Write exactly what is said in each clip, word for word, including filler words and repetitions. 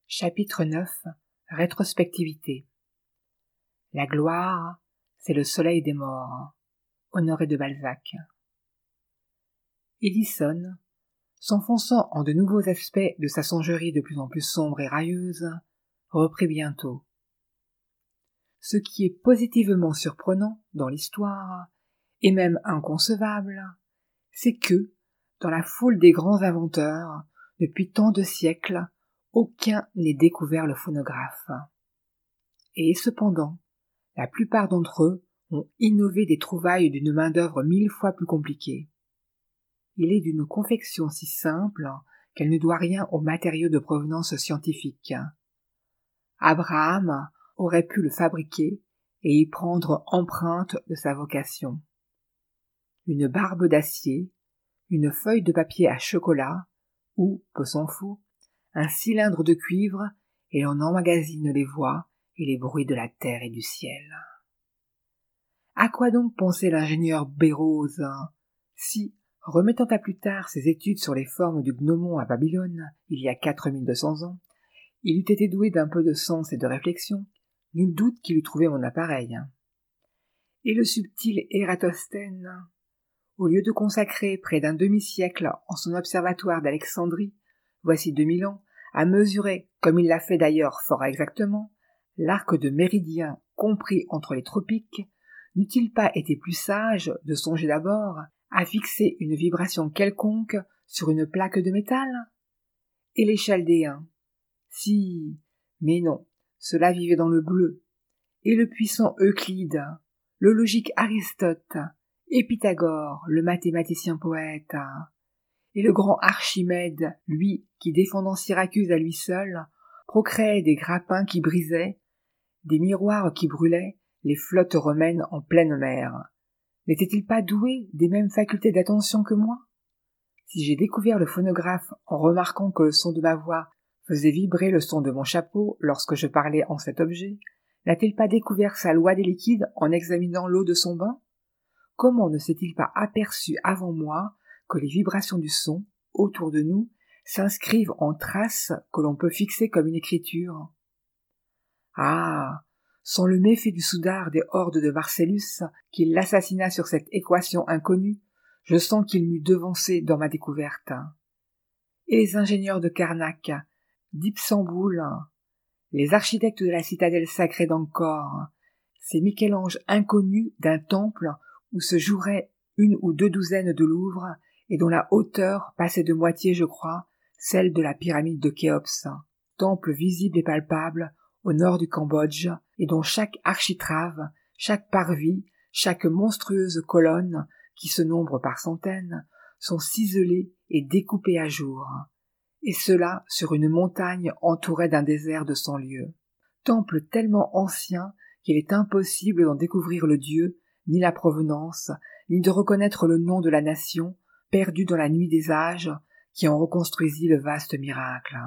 Chapitre neuf. Rétrospectivité. La gloire, c'est le soleil des morts. Honoré de Balzac. Edison, s'enfonçant en de nouveaux aspects de sa songerie de plus en plus sombre et railleuse, reprit bientôt. Ce qui est positivement surprenant dans l'histoire, et même inconcevable, c'est que, dans la foule des grands inventeurs, depuis tant de siècles, aucun n'ait découvert le phonographe. Et cependant, la plupart d'entre eux ont innové des trouvailles d'une main-d'œuvre mille fois plus compliquée. Il est d'une confection si simple qu'elle ne doit rien aux matériaux de provenance scientifique. Abraham aurait pu le fabriquer et y prendre empreinte de sa vocation. Une barbe d'acier, une feuille de papier à chocolat, ou, peu s'en faut, un cylindre de cuivre, et l'on emmagasine les voix et les bruits de la terre et du ciel. À quoi donc pensait l'ingénieur Bérose, si, remettant à plus tard ses études sur les formes du gnomon à Babylone, il y a quatre mille deux cents ans, il eût été doué d'un peu de sens et de réflexion, nul doute qu'il eût trouvé mon appareil. Et le subtil Ératosthène, au lieu de consacrer près d'un demi-siècle en son observatoire d'Alexandrie, voici deux mille ans, à mesurer, comme il l'a fait d'ailleurs fort exactement, l'arc de méridien compris entre les tropiques, n'eût-il pas été plus sage de songer d'abord à fixer une vibration quelconque sur une plaque de métal? Et les Chaldéens? Si, mais non, cela vivait dans le bleu. Et le puissant Euclide, le logique Aristote, et Pythagore, le mathématicien poète, et le grand Archimède, lui, qui défendant Syracuse à lui seul, procréait des grappins qui brisaient, des miroirs qui brûlaient, les flottes romaines en pleine mer. N'était-il pas doué des mêmes facultés d'attention que moi? Si j'ai découvert le phonographe en remarquant que le son de ma voix faisait vibrer le son de mon chapeau lorsque je parlais en cet objet, n'a-t-il pas découvert sa loi des liquides en examinant l'eau de son bain? Comment ne s'est-il pas aperçu avant moi que les vibrations du son, autour de nous, s'inscrivent en traces que l'on peut fixer comme une écriture? Ah! Sans le méfait du soudard des hordes de Marcellus, qui l'assassina sur cette équation inconnue, je sens qu'il m'eût devancé dans ma découverte. Et les ingénieurs de Karnak, d'Istanbul, les architectes de la citadelle sacrée d'Angkor, ces Michel-Ange inconnus d'un temple où se joueraient une ou deux douzaines de Louvres et dont la hauteur passait de moitié, je crois, celle de la pyramide de Khéops, temple visible et palpable au nord du Cambodge et dont chaque architrave, chaque parvis, chaque monstrueuse colonne, qui se nombre par centaines, sont ciselés et découpés à jour, et cela sur une montagne entourée d'un désert de cent lieues. Temple tellement ancien qu'il est impossible d'en découvrir le dieu, ni la provenance, ni de reconnaître le nom de la nation, perdue dans la nuit des âges, qui en reconstruisit le vaste miracle.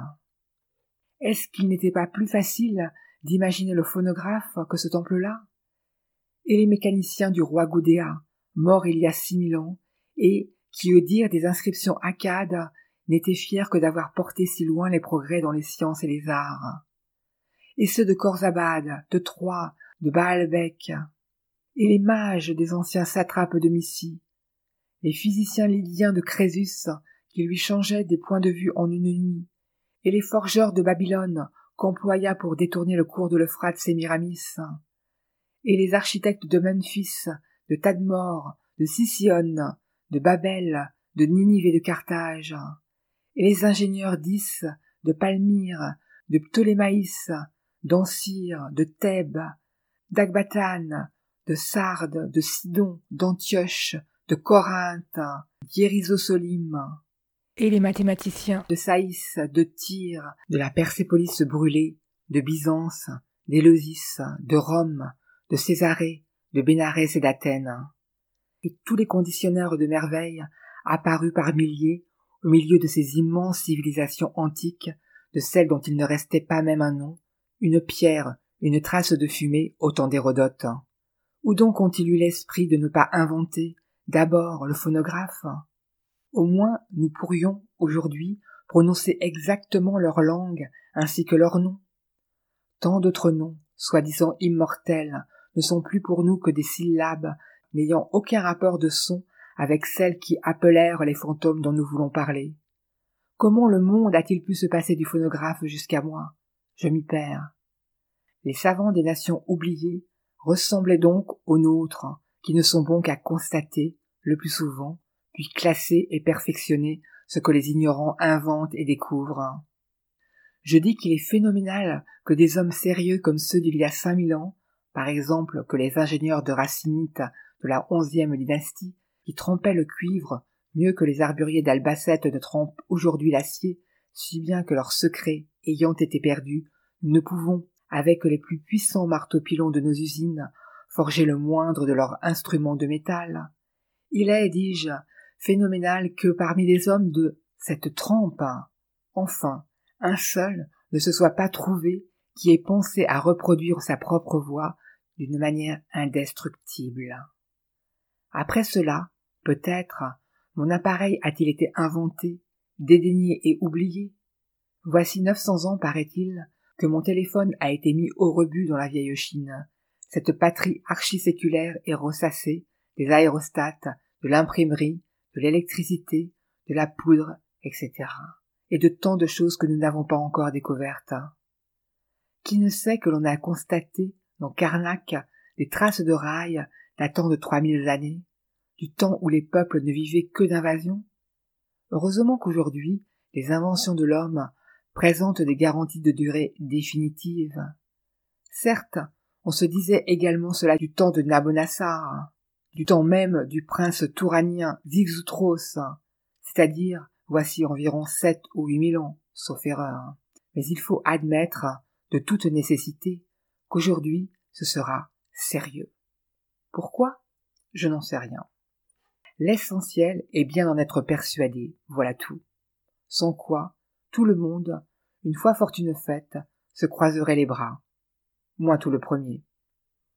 Est-ce qu'il n'était pas plus facile d'imaginer le phonographe que ce temple-là? Et les mécaniciens du roi Gudea, morts il y a six mille ans, et qui, au dire des inscriptions akkades, n'étaient fiers que d'avoir porté si loin les progrès dans les sciences et les arts. Et ceux de Khorzabad, de Troie, de Baalbek, et les mages des anciens satrapes de Mysie, les physiciens lydiens de Crésus, qui lui changeaient des points de vue en une nuit, et les forgeurs de Babylone, qu'employa pour détourner le cours de l'Euphrate Sémiramis, et les architectes de Memphis, de Tadmor, de Sicyone, de Babel, de Ninive et de Carthage, et les ingénieurs d'Is, de Palmyre, de Ptolémaïs, d'Ancyre, de Thèbes, d'Akbatane, de Sardes, de Sidon, d'Antioche, de Corinthe, d'Hiérysopolis, et les mathématiciens de Saïs, de Tyr, de la Persépolis brûlée, de Byzance, d'Éleusis, de Rome, de Césarée, de Bénarès et d'Athènes, et tous les conditionneurs de merveilles apparus par milliers au milieu de ces immenses civilisations antiques, de celles dont il ne restait pas même un nom, une pierre, une trace de fumée au temps d'Hérodote. Où donc ont-ils eu l'esprit de ne pas inventer, d'abord, le phonographe? Au moins, nous pourrions, aujourd'hui, prononcer exactement leur langue ainsi que leur nom. Tant d'autres noms, soi-disant immortels, ne sont plus pour nous que des syllabes n'ayant aucun rapport de son avec celles qui appelèrent les fantômes dont nous voulons parler. Comment le monde a-t-il pu se passer du phonographe jusqu'à moi? Je m'y perds. Les savants des nations oubliées ressemblaient donc aux nôtres, qui ne sont bons qu'à constater, le plus souvent, puis classer et perfectionner ce que les ignorants inventent et découvrent. Je dis qu'il est phénoménal que des hommes sérieux comme ceux d'il y a cinq mille ans, par exemple que les ingénieurs de Racinite de la onzième dynastie, qui trempaient le cuivre mieux que les arburiers d'Albacete ne trempent aujourd'hui l'acier, si bien que leurs secrets ayant été perdus, nous ne pouvons, avec les plus puissants marteaux-pilons de nos usines, forger le moindre de leurs instruments de métal. Il est, dis-je, phénoménal que parmi les hommes de cette trempe, enfin, un seul ne se soit pas trouvé qui ait pensé à reproduire sa propre voix d'une manière indestructible. Après cela, peut-être, mon appareil a-t-il été inventé, dédaigné et oublié. Voici neuf cents ans, paraît-il, que mon téléphone a été mis au rebut dans la vieille Chine, cette patrie archiséculaire et ressassée des aérostats, de l'imprimerie, de l'électricité, de la poudre, et cetera, et de tant de choses que nous n'avons pas encore découvertes. Qui ne sait que l'on a constaté dans Karnak des traces de rails datant de trois mille années, du temps où les peuples ne vivaient que d'invasions? Heureusement qu'aujourd'hui, les inventions de l'homme présentent des garanties de durée définitive. Certes, on se disait également cela du temps de Nabonassar, du temps même du prince touranien Xixoutros, c'est-à-dire voici environ sept ou huit mille ans, sauf erreur. Mais il faut admettre, de toute nécessité, qu'aujourd'hui ce sera sérieux. Pourquoi? Je n'en sais rien. L'essentiel est bien d'en être persuadé, voilà tout. Sans quoi, tout le monde, une fois fortune faite, se croiserait les bras. Moi tout le premier.